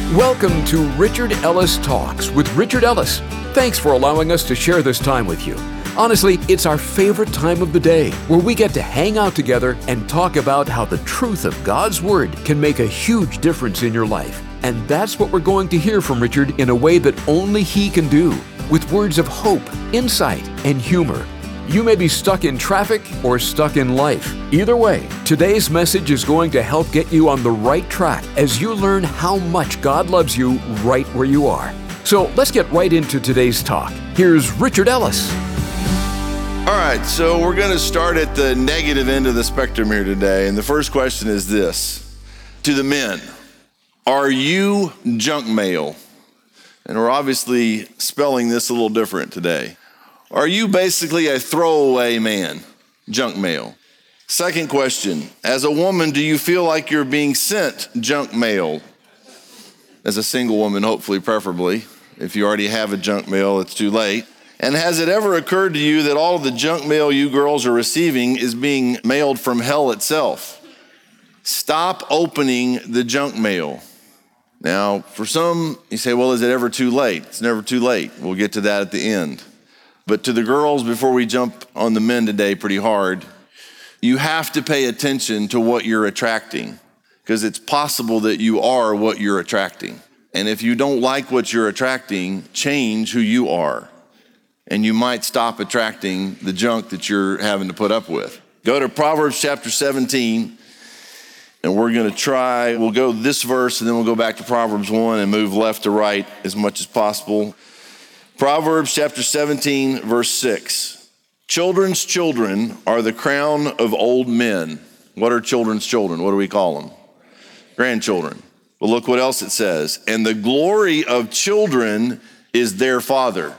Welcome to Richard Ellis Talks with Richard Ellis. Thanks for allowing us to share this time with you. Honestly, it's our favorite time of the day where we get to hang out together and talk about how the truth of God's Word can make a huge difference in your life. And that's what we're going to hear from Richard in a way that only he can do, with words of hope, insight, and humor. You may be stuck in traffic or stuck in life. Either way, today's message is going to help get you on the right track as you learn how much God loves you right where you are. So let's get right into today's talk. Here's Richard Ellis. All right, so we're going to start at the negative end of the spectrum here today. And the first question is this: to the men, are you junk mail? And we're obviously spelling this a little different today. Are you basically a throwaway man, junk mail? Second question, as a woman, do you feel like you're being sent junk mail? As a single woman, hopefully, preferably. If you already have a junk mail, it's too late. And has it ever occurred to you that all of the junk mail you girls are receiving is being mailed from hell itself? Stop opening the junk mail. Now, for some, you say, well, is it ever too late? It's never too late. We'll get to that at the end. But to the girls, before we jump on the men today pretty hard, you have to pay attention to what you're attracting, because it's possible that you are what you're attracting. And if you don't like what you're attracting, change who you are. And you might stop attracting the junk that you're having to put up with. Go to Proverbs chapter 17, and we'll go this verse, and then we'll go back to Proverbs 1 and move left to right as much as possible. Proverbs chapter 17, verse 6. Children's children are the crown of old men. What are children's children? What do we call them? Grandchildren. But look what else it says. And the glory of children is their father,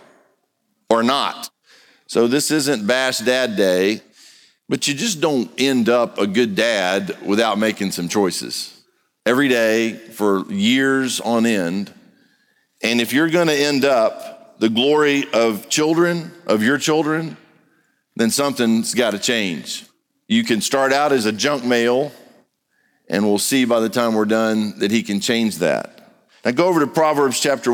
or not. So this isn't Bash Dad Day, but you just don't end up a good dad without making some choices. Every day for years on end. And if you're going to end up the glory of children, of your children, then something's got to change. You can start out as a junk mail, and we'll see by the time we're done that he can change that. Now go over to Proverbs chapter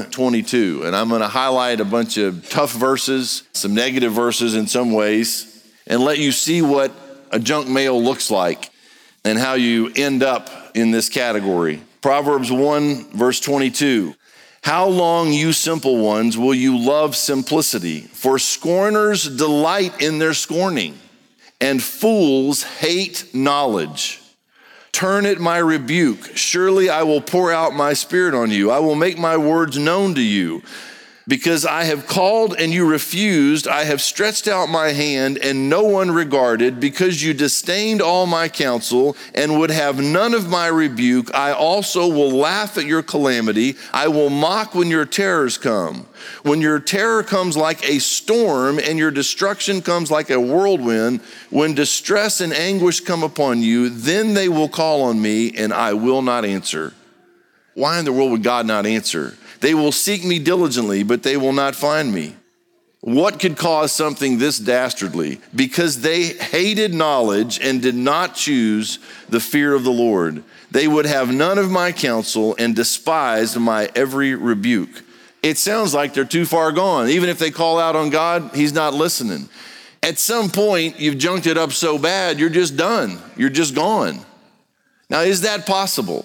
1:22, and I'm going to highlight a bunch of tough verses, some negative verses in some ways, and let you see what a junk mail looks like and how you end up in this category. Proverbs 1, verse 22. How long, you simple ones, will you love simplicity? For scorners delight in their scorning, and fools hate knowledge. Turn at my rebuke. Surely I will pour out my spirit on you. I will make my words known to you. Because I have called and you refused, I have stretched out my hand and no one regarded. Because you disdained all my counsel and would have none of my rebuke, I also will laugh at your calamity. I will mock when your terrors come. When your terror comes like a storm and your destruction comes like a whirlwind, when distress and anguish come upon you, then they will call on me and I will not answer. Why in the world would God not answer? They will seek me diligently, but they will not find me. What could cause something this dastardly? Because they hated knowledge and did not choose the fear of the Lord. They would have none of my counsel and despised my every rebuke. It sounds like they're too far gone. Even if they call out on God, he's not listening. At some point, you've junked it up so bad, you're just done. You're just gone. Now, is that possible?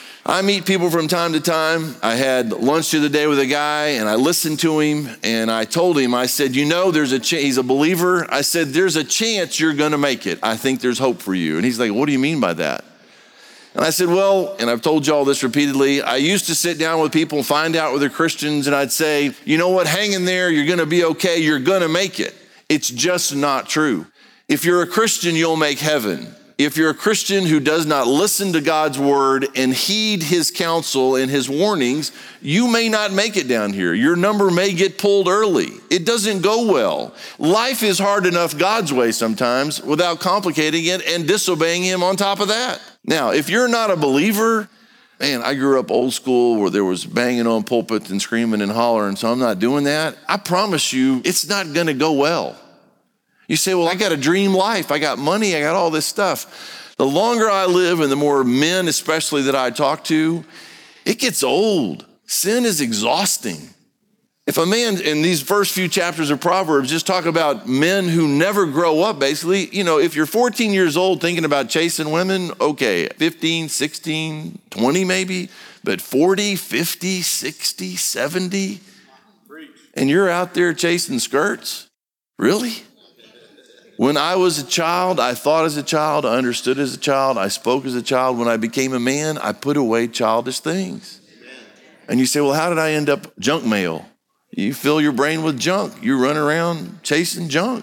I meet people from time to time. I had lunch the other day with a guy and I listened to him and I told him, I said, he's a believer. I said, there's a chance you're going to make it. I think there's hope for you. And he's like, what do you mean by that? And I said, well, and I've told you all this repeatedly, I used to sit down with people and find out whether they're Christians, and I'd say, you know what, hang in there, you're going to be okay, you're going to make it. It's just not true. If you're a Christian, you'll make heaven. If you're a Christian who does not listen to God's word and heed his counsel and his warnings, you may not make it down here. Your number may get pulled early. It doesn't go well. Life is hard enough God's way sometimes without complicating it and disobeying him on top of that. Now, if you're not a believer, man, I grew up old school where there was banging on pulpits and screaming and hollering, so I'm not doing that. I promise you, it's not going to go well. You say, well, I got a dream life. I got money. I got all this stuff. The longer I live and the more men especially that I talk to, It gets old. Sin is exhausting. If a man in these first few chapters of Proverbs just talk about men who never grow up, basically, if you're 14 years old thinking about chasing women, okay, 15, 16, 20 maybe, but 40, 50, 60, 70, and you're out there chasing skirts? Really? When I was a child, I thought as a child, I understood as a child, I spoke as a child. When I became a man, I put away childish things. And you say, well, how did I end up junk mail? You fill your brain with junk. You run around chasing junk.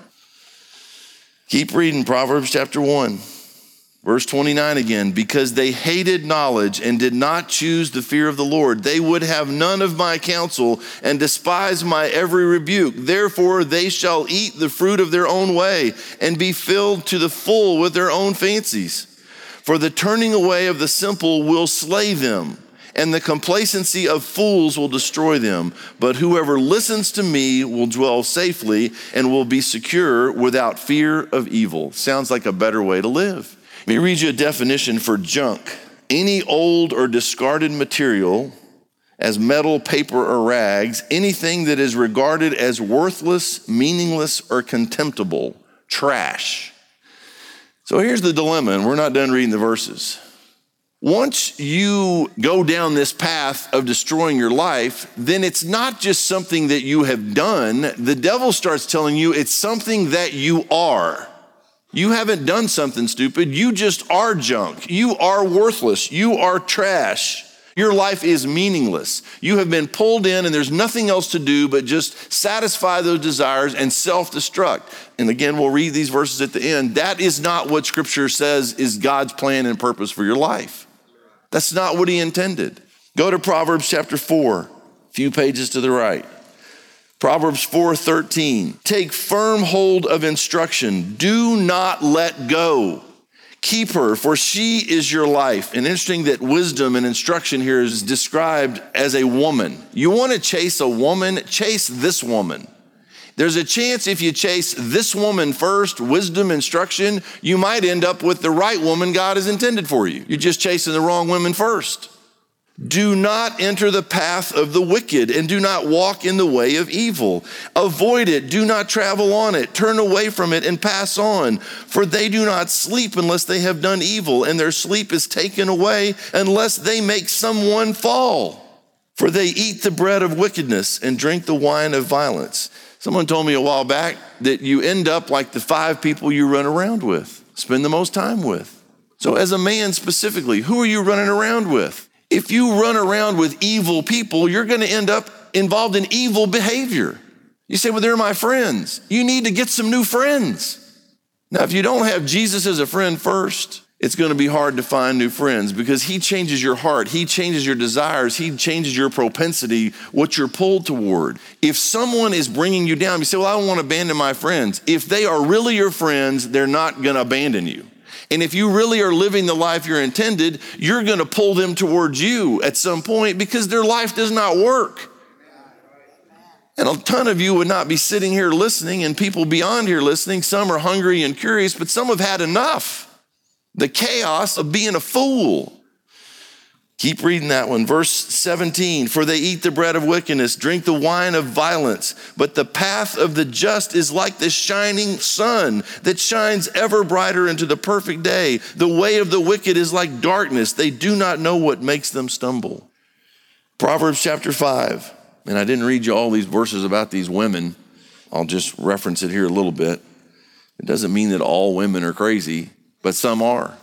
Keep reading Proverbs chapter 1, verse 29 again. Because they hated knowledge and did not choose the fear of the Lord, they would have none of my counsel and despise my every rebuke. Therefore, they shall eat the fruit of their own way and be filled to the full with their own fancies. For the turning away of the simple will slay them, and the complacency of fools will destroy them. But whoever listens to me will dwell safely and will be secure without fear of evil. Sounds like a better way to live. Let me read you a definition for junk. Any old or discarded material, as metal, paper, or rags, anything that is regarded as worthless, meaningless, or contemptible. Trash. So here's the dilemma, and we're not done reading the verses. Once you go down this path of destroying your life, then it's not just something that you have done. The devil starts telling you it's something that you are. You haven't done something stupid. You just are junk. You are worthless. You are trash. Your life is meaningless. You have been pulled in and there's nothing else to do but just satisfy those desires and self-destruct. And again, we'll read these verses at the end. That is not what Scripture says is God's plan and purpose for your life. That's not what he intended. Go to Proverbs chapter 4, a few pages to the right. Proverbs 4:13. Take firm hold of instruction. Do not let go. Keep her, for she is your life. And interesting that wisdom and instruction here is described as a woman. You want to chase a woman? Chase this woman. There's a chance if you chase this woman first, wisdom, instruction, you might end up with the right woman God has intended for you. You're just chasing the wrong women first. Do not enter the path of the wicked and do not walk in the way of evil. Avoid it. Do not travel on it. Turn away from it and pass on. For they do not sleep unless they have done evil, and their sleep is taken away unless they make someone fall. For they eat the bread of wickedness and drink the wine of violence. Someone told me a while back that you end up like the 5 people you run around with, spend the most time with. So as a man specifically, who are you running around with? If you run around with evil people, you're going to end up involved in evil behavior. You say, well, they're my friends. You need to get some new friends. Now, if you don't have Jesus as a friend first, it's going to be hard to find new friends because he changes your heart. He changes your desires. He changes your propensity, what you're pulled toward. If someone is bringing you down, you say, well, I don't want to abandon my friends. If they are really your friends, they're not going to abandon you. And if you really are living the life you're intended, you're going to pull them towards you at some point because their life does not work. And a ton of you would not be sitting here listening, and people beyond here listening. Some are hungry and curious, but some have had enough. The chaos of being a fool. Keep reading that one. Verse 17, for they eat the bread of wickedness, drink the wine of violence. But the path of the just is like the shining sun that shines ever brighter into the perfect day. The way of the wicked is like darkness. They do not know what makes them stumble. Proverbs chapter 5. And I didn't read you all these verses about these women. I'll just reference it here a little bit. It doesn't mean that all women are crazy, but some are.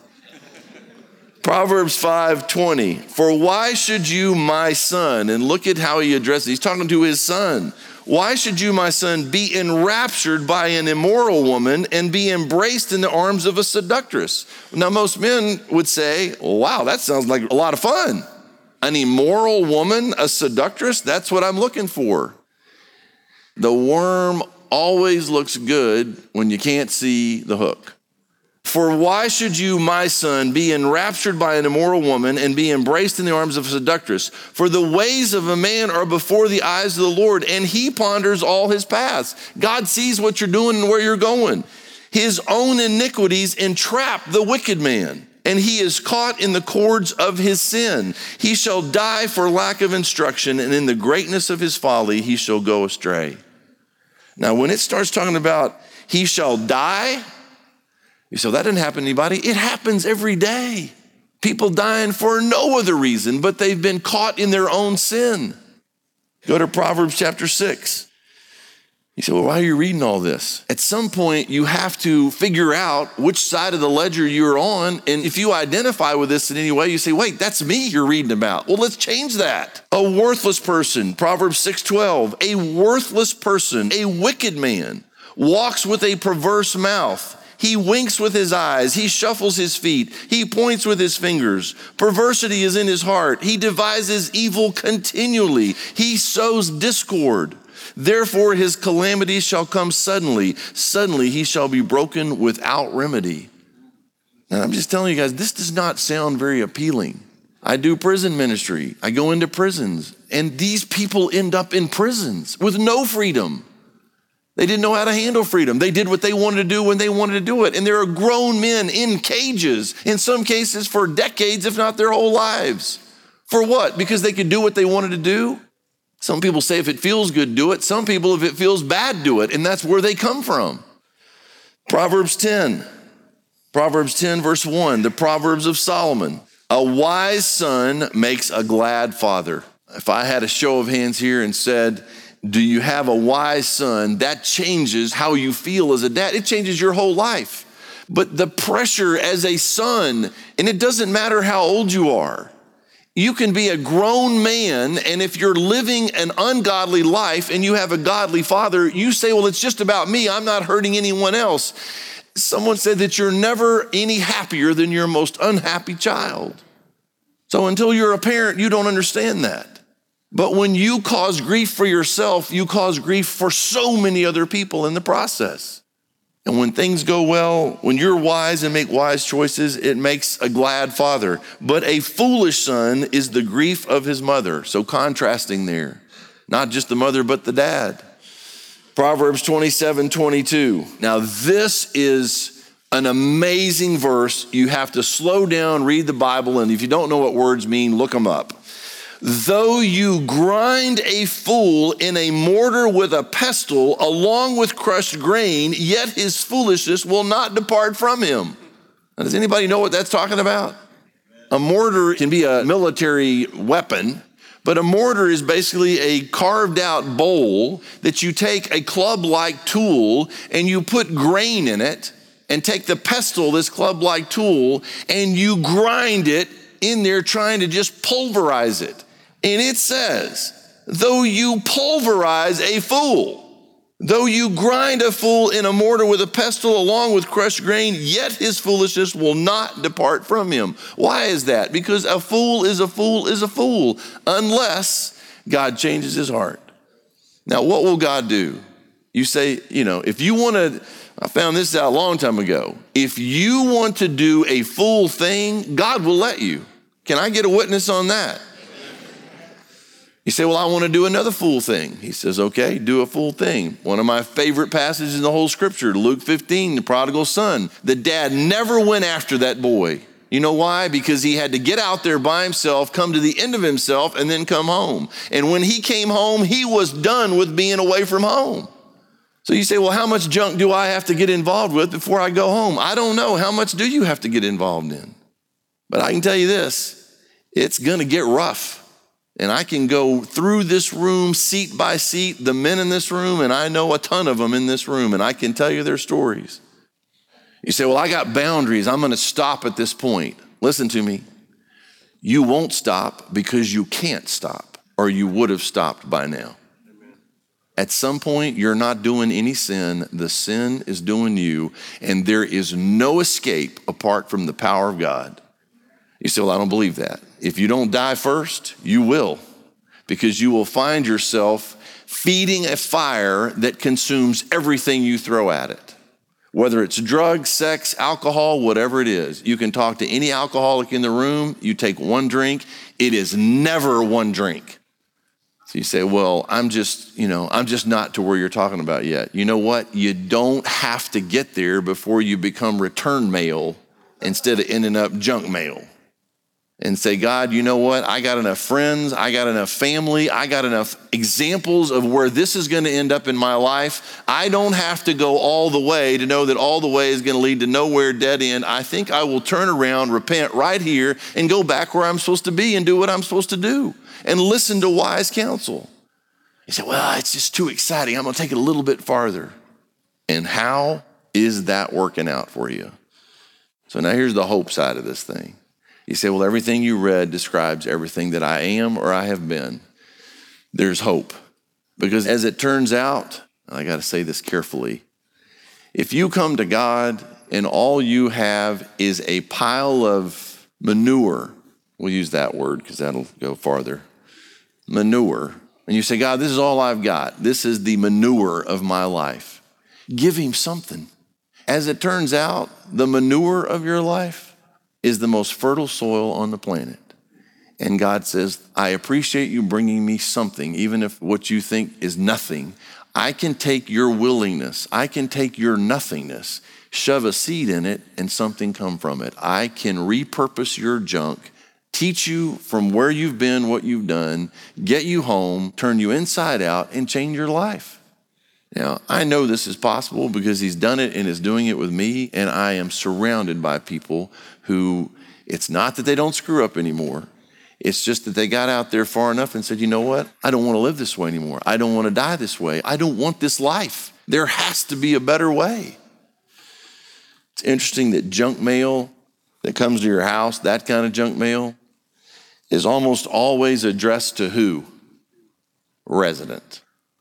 Proverbs 5:20, for why should you, my son, and look at how he addresses, he's talking to his son. Why should you, my son, be enraptured by an immoral woman and be embraced in the arms of a seductress? Now, most men would say, wow, that sounds like a lot of fun. An immoral woman, a seductress, that's what I'm looking for. The worm always looks good when you can't see the hook. For why should you, my son, be enraptured by an immoral woman and be embraced in the arms of a seductress? For the ways of a man are before the eyes of the Lord, and he ponders all his paths. God sees what you're doing and where you're going. His own iniquities entrap the wicked man. and he is caught in the cords of his sin. He shall die for lack of instruction, and in the greatness of his folly he shall go astray. Now, when it starts talking about he shall die, you say, that didn't happen to anybody. It happens every day. People dying for no other reason, but they've been caught in their own sin. Go to Proverbs chapter 6. You say, well, why are you reading all this? At some point, you have to figure out which side of the ledger you're on. And if you identify with this in any way, you say, wait, that's me you're reading about. Well, let's change that. A worthless person, Proverbs 6:12, a worthless person, a wicked man, walks with a perverse mouth. He winks with his eyes. He shuffles his feet. He points with his fingers. Perversity is in his heart. He devises evil continually. He sows discord. Therefore his calamity shall come suddenly. Suddenly he shall be broken without remedy. Now I'm just telling you guys, this does not sound very appealing. I do prison ministry. I go into prisons, and these people end up in prisons with no freedom. They didn't know how to handle freedom. They did what they wanted to do when they wanted to do it. And there are grown men in cages, in some cases for decades, if not their whole lives. For what? Because they could do what they wanted to do? Some people say if it feels good, do it. Some people, if it feels bad, do it. And that's where they come from. Proverbs 10 verse 1, the Proverbs of Solomon. A wise son makes a glad father. If I had a show of hands here and said, do you have a wise son? That changes how you feel as a dad. It changes your whole life. But the pressure as a son, and it doesn't matter how old you are, you can be a grown man, and if you're living an ungodly life and you have a godly father, you say, well, it's just about me. I'm not hurting anyone else. Someone said that you're never any happier than your most unhappy child. So until you're a parent, you don't understand that. But when you cause grief for yourself, you cause grief for so many other people in the process. And when things go well, when you're wise and make wise choices, it makes a glad father. But a foolish son is the grief of his mother. So contrasting there, not just the mother, but the dad. Proverbs 27:22. Now this is an amazing verse. You have to slow down, read the Bible, and if you don't know what words mean, look them up. Though you grind a fool in a mortar with a pestle along with crushed grain, yet his foolishness will not depart from him. Now, does anybody know what that's talking about? A mortar can be a military weapon, but a mortar is basically a carved out bowl that you take a club-like tool and you put grain in it and take the pestle, this club-like tool, and you grind it in there trying to just pulverize it. And it says, though you pulverize a fool, though you grind a fool in a mortar with a pestle along with crushed grain, yet his foolishness will not depart from him. Why is that? Because a fool is a fool is a fool, unless God changes his heart. Now, what will God do? You say, if you want to, I found this out a long time ago. If you want to do a fool thing, God will let you. Can I get a witness on that? You say, well, I want to do another fool thing. He says, okay, do a fool thing. One of my favorite passages in the whole scripture, Luke 15, the prodigal son. The dad never went after that boy. You know why? Because he had to get out there by himself, come to the end of himself, and then come home. And when he came home, he was done with being away from home. So you say, well, how much junk do I have to get involved with before I go home? I don't know. How much do you have to get involved in? But I can tell you this, it's going to get rough. And I can go through this room, seat by seat, the men in this room, and I know a ton of them in this room, and I can tell you their stories. You say, well, I got boundaries. I'm going to stop at this point. Listen to me. You won't stop because you can't stop, or you would have stopped by now. At some point, you're not doing any sin. The sin is doing you, and there is no escape apart from the power of God. You say, well, I don't believe that. If you don't die first, you will, because you will find yourself feeding a fire that consumes everything you throw at it. Whether it's drugs, sex, alcohol, whatever it is. You can talk to any alcoholic in the room. You take one drink. It is never one drink. So you say, well, I'm just not to where you're talking about yet. You know what? You don't have to get there before you become return mail instead of ending up junk mail. And say, God, you know what? I got enough friends. I got enough family. I got enough examples of where this is going to end up in my life. I don't have to go all the way to know that all the way is going to lead to nowhere, dead end. I think I will turn around, repent right here, and go back where I'm supposed to be and do what I'm supposed to do and listen to wise counsel. You say, well, it's just too exciting. I'm going to take it a little bit farther. And how is that working out for you? So now here's the hope side of this thing. You say, well, everything you read describes everything that I am or I have been. There's hope. Because as it turns out, I got to say this carefully, if you come to God and all you have is a pile of manure, we'll use that word because that'll go farther, manure, and you say, God, this is all I've got. This is the manure of my life. Give him something. As it turns out, the manure of your life is the most fertile soil on the planet. And God says, I appreciate you bringing me something, even if what you think is nothing. I can take your willingness, I can take your nothingness, shove a seed in it, and something come from it. I can repurpose your junk, teach you from where you've been, what you've done, get you home, turn you inside out, and change your life. Now, I know this is possible because he's done it and is doing it with me, and I am surrounded by people who, it's not that they don't screw up anymore. It's just that they got out there far enough and said, you know what? I don't want to live this way anymore. I don't want to die this way. I don't want this life. There has to be a better way. It's interesting that junk mail that comes to your house, that kind of junk mail, is almost always addressed to who? Resident.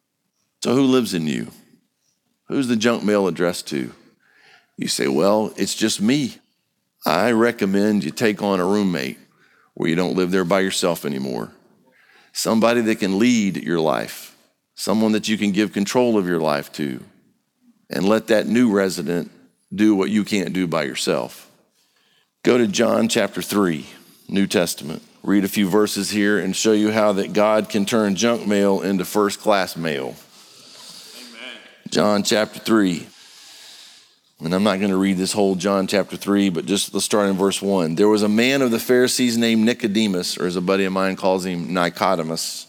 So who lives in you? Who's the junk mail addressed to? You say, well, it's just me. I recommend you take on a roommate where you don't live there by yourself anymore. Somebody that can lead your life. Someone that you can give control of your life to. And let that new resident do what you can't do by yourself. Go to John chapter 3, New Testament. Read a few verses here and show you how that God can turn junk mail into first-class mail. John chapter 3. And I'm not going to read this whole John chapter 3, but just let's start in verse 1. There was a man of the Pharisees named Nicodemus, or as a buddy of mine calls him, Nicodemus,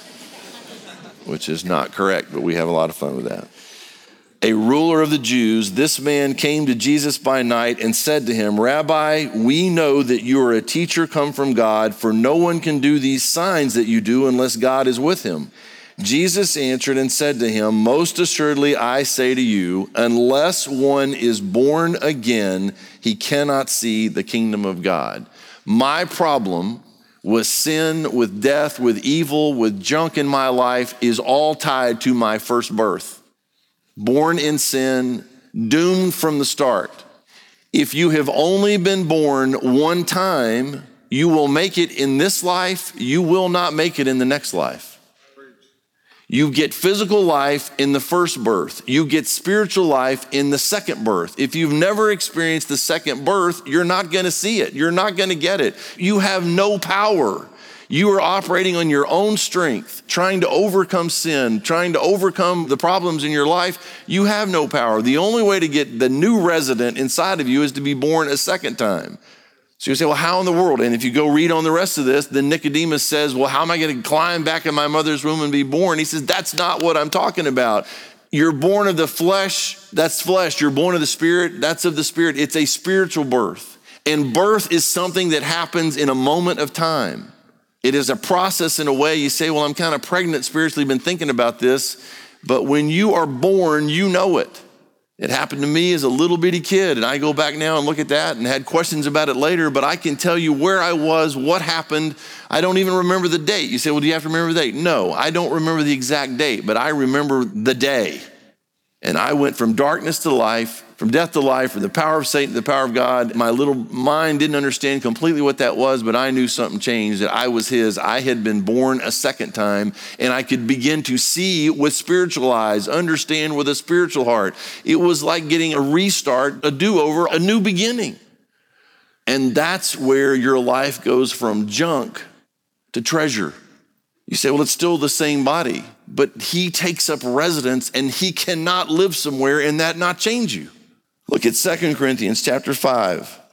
which is not correct, but we have a lot of fun with that. A ruler of the Jews. This man came to Jesus by night and said to him, Rabbi, we know that you are a teacher come from God, for no one can do these signs that you do unless God is with him. Jesus answered and said to him, most assuredly I say to you, unless one is born again, he cannot see the kingdom of God. My problem with sin, with death, with evil, with junk in my life is all tied to my first birth. Born in sin, doomed from the start. If you have only been born one time, you will make it in this life, you will not make it in the next life. You get physical life in the first birth. You get spiritual life in the second birth. If you've never experienced the second birth, you're not going to see it. You're not going to get it. You have no power. You are operating on your own strength, trying to overcome sin, trying to overcome the problems in your life. You have no power. The only way to get the new resident inside of you is to be born a second time. So you say, well, how in the world? And if you go read on the rest of this, then Nicodemus says, well, how am I going to climb back in my mother's womb and be born? He says, that's not what I'm talking about. You're born of the flesh, that's flesh. You're born of the spirit, that's of the spirit. It's a spiritual birth. And birth is something that happens in a moment of time. It is a process in a way. You say, well, I'm kind of pregnant spiritually, been thinking about this. But when you are born, you know it. It happened to me as a little bitty kid, and I go back now and look at that and had questions about it later, but I can tell you where I was, what happened. I don't even remember the date. You say, well, do you have to remember the date? No, I don't remember the exact date, but I remember the day. And I went from darkness to life, from death to life, from the power of Satan to the power of God. My little mind didn't understand completely what that was, but I knew something changed, that I was his. I had been born a second time, and I could begin to see with spiritual eyes, understand with a spiritual heart. It was like getting a restart, a do-over, a new beginning. And that's where your life goes from junk to treasure. You say, well, it's still the same body, but he takes up residence and he cannot live somewhere and that not change you. Look at 2 Corinthians chapter 5.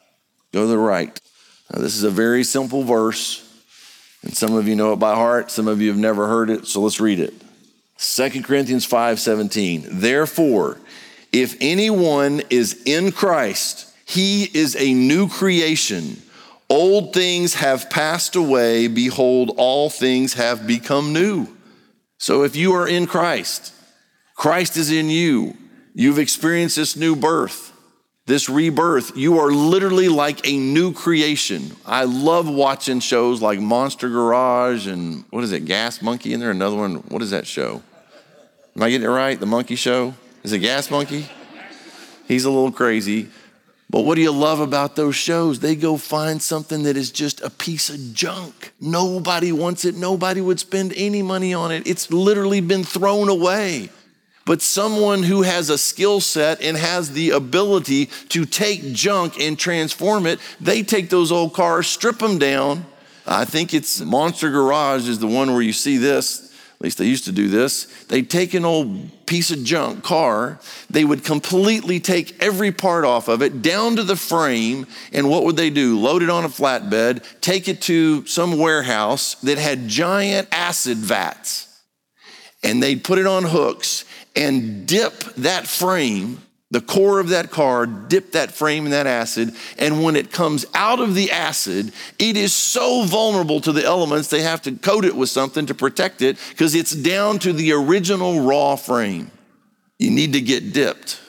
Go to the right. Now, this is a very simple verse, and some of you know it by heart. Some of you have never heard it, so let's read it. 2 Corinthians 5:17. Therefore, if anyone is in Christ, he is a new creation. Old things have passed away. Behold, all things have become new. So if you are in Christ, Christ is in you. You've experienced this new birth, this rebirth. You are literally like a new creation. I love watching shows like Monster Garage and what is it, Gas Monkey in there? Another one, what is that show? Am I getting it right? The monkey show? Is it Gas Monkey? He's a little crazy. But what do you love about those shows? They go find something that is just a piece of junk. Nobody wants it. Nobody would spend any money on it. It's literally been thrown away. But someone who has a skill set and has the ability to take junk and transform it, they take those old cars, strip them down. I think it's Monster Garage is the one where you see this. At least they used to do this. They'd take an old piece of junk car. They would completely take every part off of it down to the frame. And what would they do? Load it on a flatbed, take it to some warehouse that had giant acid vats. And they'd put it on hooks and dip that frame, the core of that car, dip that frame in that acid. And when it comes out of the acid, it is so vulnerable to the elements, they have to coat it with something to protect it because it's down to the original raw frame. You need to get dipped.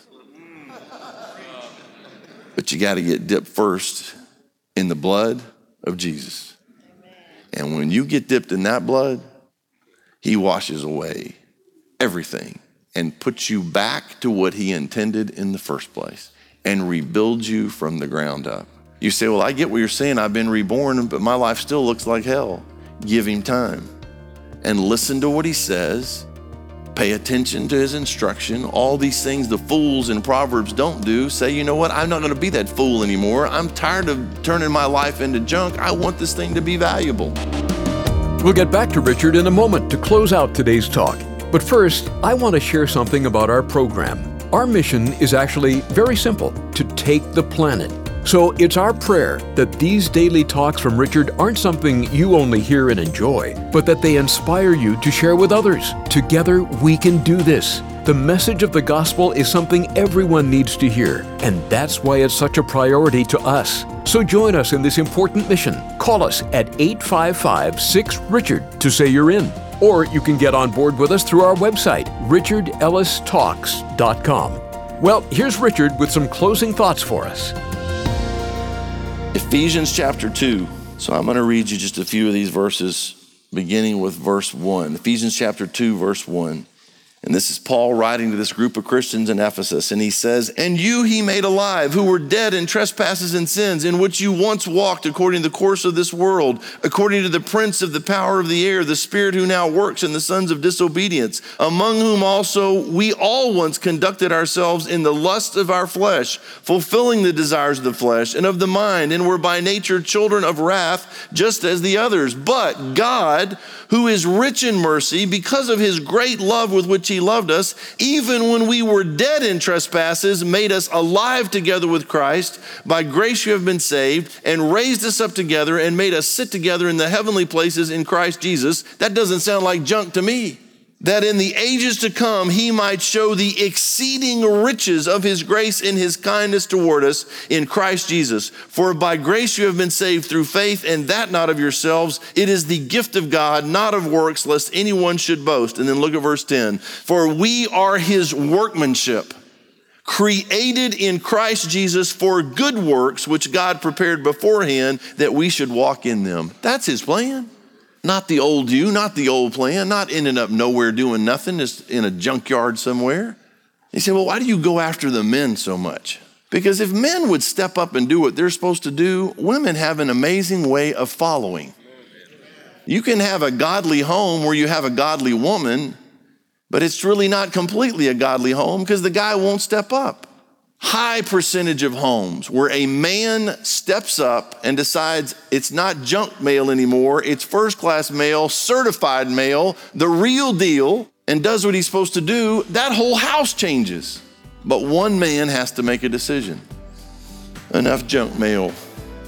But you got to get dipped first in the blood of Jesus. And when you get dipped in that blood, he washes away everything and puts you back to what he intended in the first place and rebuilds you from the ground up. You say, well, I get what you're saying. I've been reborn, but my life still looks like hell. Give him time and listen to what he says. Pay attention to his instruction. All these things the fools in Proverbs don't do. Say, you know what? I'm not going to be that fool anymore. I'm tired of turning my life into junk. I want this thing to be valuable. We'll get back to Richard in a moment to close out today's talk. But first, I want to share something about our program. Our mission is actually very simple, to take the planet. So it's our prayer that these daily talks from Richard aren't something you only hear and enjoy, but that they inspire you to share with others. Together, we can do this. The message of the gospel is something everyone needs to hear, and that's why it's such a priority to us. So join us in this important mission. Call us at 855-6-RICHARD to say you're in. Or you can get on board with us through our website, richardellistalks.com. Well, here's Richard with some closing thoughts for us. Ephesians chapter 2. So I'm going to read you just a few of these verses, beginning with verse 1. Ephesians chapter 2, verse 1. And this is Paul writing to this group of Christians in Ephesus. And he says, and you he made alive, who were dead in trespasses and sins, in which you once walked according to the course of this world, according to the prince of the power of the air, the spirit who now works in the sons of disobedience, among whom also we all once conducted ourselves in the lust of our flesh, fulfilling the desires of the flesh and of the mind, and were by nature children of wrath, just as the others. But God, who is rich in mercy, because of his great love with which he loved us, even when we were dead in trespasses, made us alive together with Christ. By grace you have been saved, and raised us up together and made us sit together in the heavenly places in Christ Jesus. That doesn't sound like junk to me. That in the ages to come he might show the exceeding riches of his grace in his kindness toward us in Christ Jesus. For by grace you have been saved through faith, and that not of yourselves. It is the gift of God, not of works, lest anyone should boast. And then look at verse 10. For we are his workmanship, created in Christ Jesus for good works, which God prepared beforehand that we should walk in them. That's his plan. Not the old you, not the old plan, not ending up nowhere doing nothing, just in a junkyard somewhere. You say, well, why do you go after the men so much? Because if men would step up and do what they're supposed to do, women have an amazing way of following. You can have a godly home where you have a godly woman, but it's really not completely a godly home because the guy won't step up. High percentage of homes where a man steps up and decides it's not junk mail anymore, it's first-class mail, certified mail, the real deal, and does what he's supposed to do, that whole house changes. But one man has to make a decision. Enough junk mail.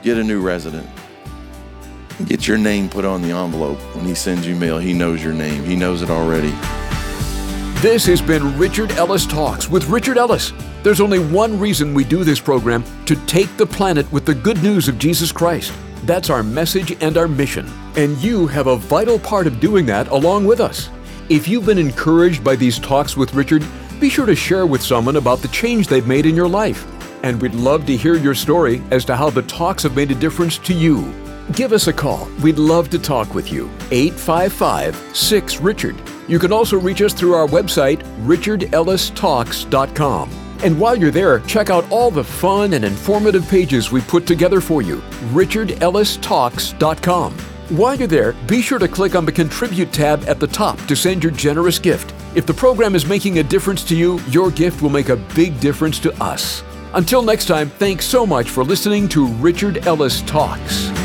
get a new resident. Get your name put on the envelope. When he sends you mail, he knows your name. He knows it already. This has been Richard Ellis Talks with Richard Ellis. There's only one reason we do this program: to take the planet with the good news of Jesus Christ. That's our message and our mission. And you have a vital part of doing that along with us. If you've been encouraged by these talks with Richard, be sure to share with someone about the change they've made in your life. And we'd love to hear your story as to how the talks have made a difference to you. Give us a call. We'd love to talk with you. 855-6-RICHARD. You can also reach us through our website, richardellistalks.com. And while you're there, check out all the fun and informative pages we put together for you, richardellistalks.com. While you're there, be sure to click on the Contribute tab at the top to send your generous gift. If the program is making a difference to you, your gift will make a big difference to us. Until next time, thanks so much for listening to Richard Ellis Talks.